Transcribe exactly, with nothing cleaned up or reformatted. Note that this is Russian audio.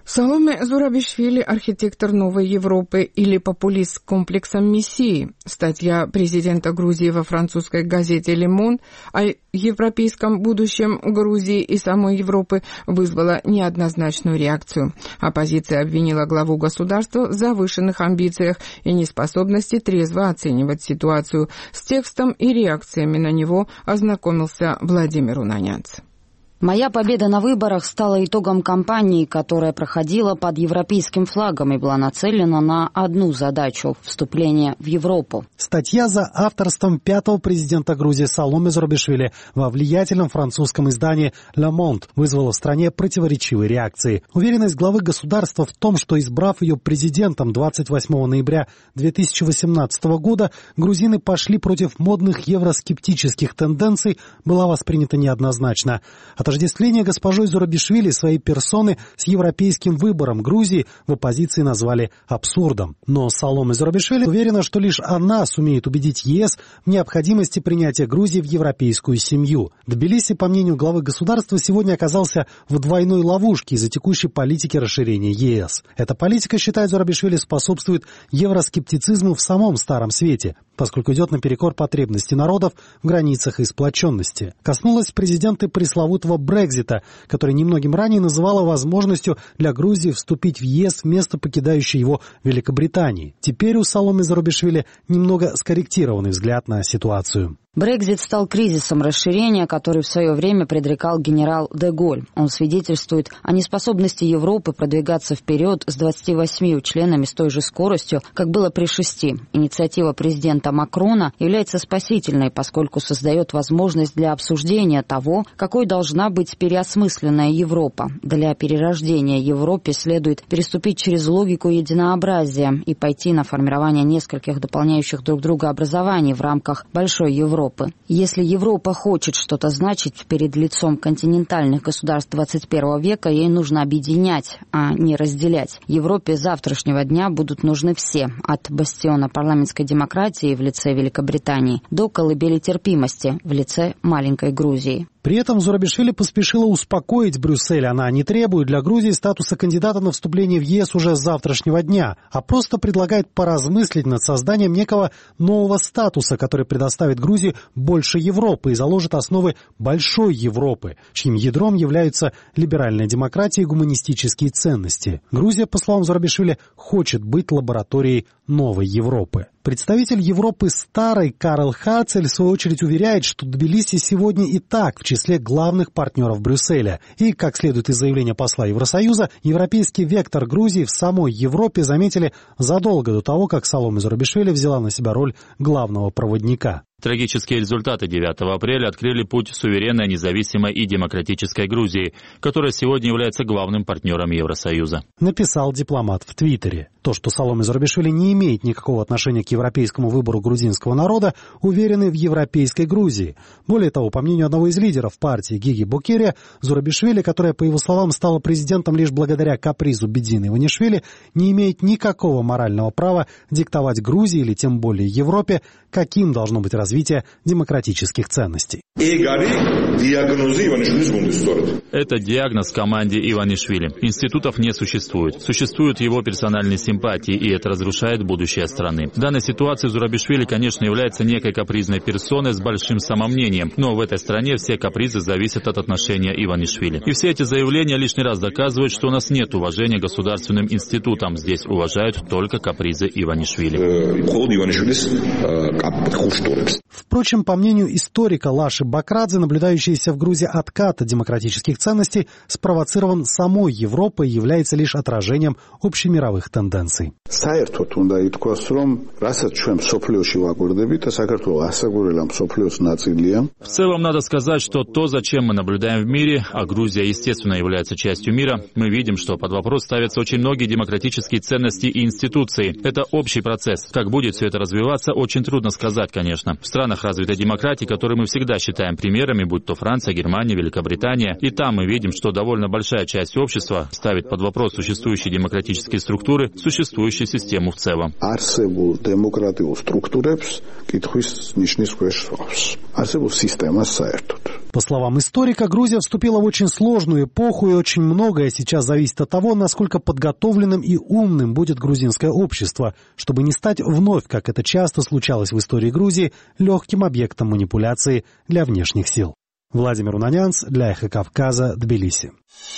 Саломе Зурабишвили – архитектор новой Европы или популист с комплексом мессии. Статья президента Грузии во французской газете «Le Monde» о европейском будущем Грузии и самой Европы вызвала неоднозначную реакцию. Оппозиция обвинила главу государства в завышенных амбициях и неспособности трезво оценивать ситуацию. С текстом и реакциями на него ознакомился Владимир Унанянц. Моя победа на выборах стала итогом кампании, которая проходила под европейским флагом и была нацелена на одну задачу – вступление в Европу. Статья за авторством пятого президента Грузии Саломе Зурабишвили во влиятельном французском издании «Le Monde» вызвала в стране противоречивые реакции. Уверенность главы государства в том, что, избрав ее президентом двадцать восьмого ноября две тысячи восемнадцатого года, грузины пошли против модных евроскептических тенденций, была воспринята неоднозначно. Отождествление госпожой Зурабишвили своей персоны с европейским выбором Грузии в оппозиции назвали абсурдом. Но Саломе Зурабишвили уверена, что лишь она сумеет убедить ЕС в необходимости принятия Грузии в европейскую семью. Тбилиси, по мнению главы государства, сегодня оказался в двойной ловушке из-за текущей политики расширения ЕС. Эта политика, считает Зурабишвили, способствует евроскептицизму в самом Старом Свете, поскольку идет наперекор потребности народов в границах и сплоченности. Коснулась президента пресловутого Брексита, который немногим ранее называла возможностью для Грузии вступить в ЕС вместо покидающей его Великобритании. Теперь у Саломе Зурабишвили немного скорректированный взгляд на ситуацию. Брексит стал кризисом расширения, который в свое время предрекал генерал де Голль. Он свидетельствует о неспособности Европы продвигаться вперед с двадцатью восьмью членами с той же скоростью, как было при шести. Инициатива президента Макрона является спасительной, поскольку создает возможность для обсуждения того, какой должна быть переосмысленная Европа. Для перерождения Европе следует переступить через логику единообразия и пойти на формирование нескольких дополняющих друг друга образований в рамках большой Европы. Если Европа хочет что-то значить перед лицом континентальных государств двадцать первого века, ей нужно объединять, а не разделять. Европе завтрашнего дня будут нужны все, от бастиона парламентской демократии в лице Великобритании до колыбели терпимости в лице маленькой Грузии. При этом Зурабишвили поспешила успокоить Брюссель. Она не требует для Грузии статуса кандидата на вступление в ЕС уже с завтрашнего дня, а просто предлагает поразмыслить над созданием некого нового статуса, который предоставит Грузии больше Европы и заложит основы большой Европы, чьим ядром являются либеральная демократия и гуманистические ценности. Грузия, по словам Зурабишвили, хочет быть лабораторией новой Европы. Представитель Европы старой Карл Хацель, в свою очередь, уверяет, что Тбилиси сегодня и так в числе главных партнеров Брюсселя. И, как следует из заявления посла Евросоюза, европейский вектор Грузии в самой Европе заметили задолго до того, как Саломе Зурабишвили взяла на себя роль главного проводника. Трагические результаты девятого апреля открыли путь суверенной, независимой и демократической Грузии, которая сегодня является главным партнером Евросоюза. Написал дипломат в Твиттере. То, что Саломе Зурабишвили не имеет никакого отношения к европейскому выбору грузинского народа, уверены в европейской Грузии. Более того, по мнению одного из лидеров партии Гиги Букерия, Зурабишвили, которая, по его словам, стала президентом лишь благодаря капризу Бедзины Иванишвили, не имеет никакого морального права диктовать Грузии или тем более Европе, каким должно быть развитие демократических ценностей. Это диагноз команде Иванишвили. Институтов не существует. Существуют его персональные симпатии, и это разрушает будущее страны. В данной ситуации Зурабишвили, конечно, является некой капризной персоной с большим самомнением, но в этой стране все капризы зависят от отношения Иванишвили. И все эти заявления лишний раз доказывают, что у нас нет уважения к государственным институтам. Здесь уважают только капризы Иванишвили. Впрочем, по мнению историка Лаши Бакрадзе, наблюдающийся в Грузии откат демократических ценностей спровоцирован самой Европой и является лишь отражением общемировых тенденций. В целом надо сказать, что то, зачем мы наблюдаем в мире, а Грузия, естественно, является частью мира, мы видим, что под вопрос ставятся очень многие демократические ценности и институции. Это общий процесс. Как будет все это развиваться, очень трудно сказать, конечно. В странах развитой демократии, которые мы всегда считаем примерами, будь то Франция, Германия, Великобритания, и там мы видим, что довольно большая часть общества ставит под вопрос существующие демократические структуры, существующую систему в целом. По словам историка, Грузия вступила в очень сложную эпоху, и очень многое сейчас зависит от того, насколько подготовленным и умным будет грузинское общество, чтобы не стать вновь, как это часто случалось в истории Грузии, легким объектом манипуляции для внешних сил. Владимир Унанянц для Эхо Кавказа, Тбилиси.